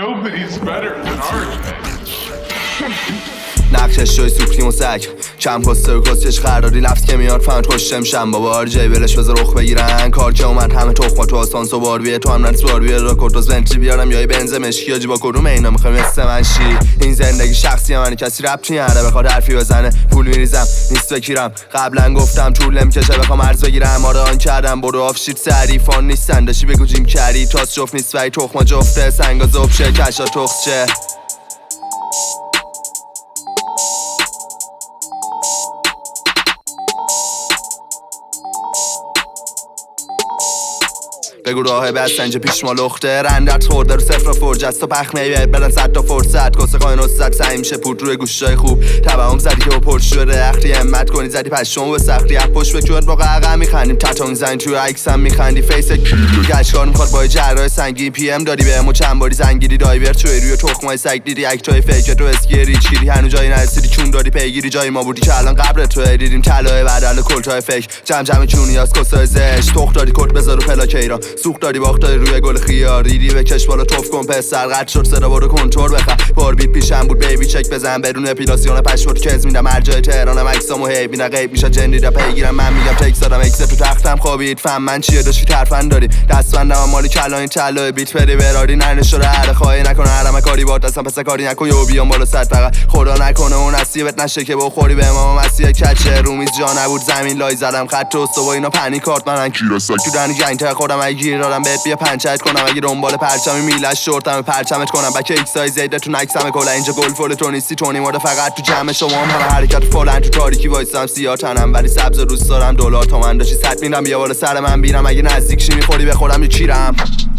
Nobody's better than ours, man. نقشش شوی سوپریم و سگ کم کسته و کسیش قراردی لفت که میاد فهمت خوشم شم بابا آرجای بلش بذار رخ بگیرن کار که اومد همه تخما تو آسانس و بارویه تو هم نتس بارویه را کورتوز ونتری بیارم یای بنز مشکی آجی با کدوم اینا میخوایم مثل من شی این زندگی شخصی منی کسی ربطی نداره بخواد حرفی بزنه پول میریزم نیست بکیرم قبلا گفتم طول نمیکشه بخوام عرض بگیرم آره آن کردم برو آف شیت سریفان نیستن داشی بگو جیم کری تاس جفت نیست ولی تخما جفته سنگا ذوب شه کشا تخص شه بگو راه بستنج پیش ما لخته رندت خورده رو صفر و فرج است و پخ میبید بدن 100 تا فرصت کسه خواهی نصد سعی میشه پود روی گوشتای خوب تبعهم زدی که با پرش شده اخری همت کنی زدی پشم به سختی اپ پشت بکرد با قهقه میخندیم تتا میزنی توی عکسم میخندی فیس گشکار میخواد با جرای سنگین پی ام دادی بهمو چند باری زنگیری دایور توی روی تخمای سگ دیدی اکتای فیک تو اسکی ریچ گیری هنوز جایی نرسیدی چون دادی پیگیری جایی ما بودی که الان قبر تو دیدیم طلای بدل کلتای فیک جمع چونیاس کسای زش تخ دادی کت بذار رو پلاک ایران سوخت دادی باخت دادی روی گل خیار دیدی به کش بالا توف کن پسر قد شد صدا برو کنتور بخر بار بیت پیشم بود بیبی چک بزن بدون اپیلاسیون پشورد کز میدم هر جای تهرانم عکسامو هی بینا غیب میشه جندیدا پیگیرم من میگم تک زدم اکس تو تختم خوابید فهم من چیه داشتی ترفند داری دستبندم مالی کلای طلای بیت بری براری ننشوره هر خواهی نکنه هرم کاری باد اصلا پس کاری نکن یو بیام بالا صد فقط خدا نکنه اون نصیبت نشه که بخوری به امام مسیح کچه رومیز جا نبود زمین لای زدم خط و با اینا پنیک کارت من کیراسا تو دنی گنگ تا خودم اگه گیر دادم بهت بیا پنچت کنم اگه دنبال پرچمی میلش شورتم پرچمت کنم بک ایکس سایز زید تو نکسم کلا اینجا گل فول تو نیستی تونی مورد فقط تو جمع شما هم حرکت فولن تو تاریکی وایسام سیاه تنم ولی سبز دوست دارم دلار تومن داشی صد میرم بیا بالا سر من بیرم اگه نزدیک شی میخوری بخورم یه چیرم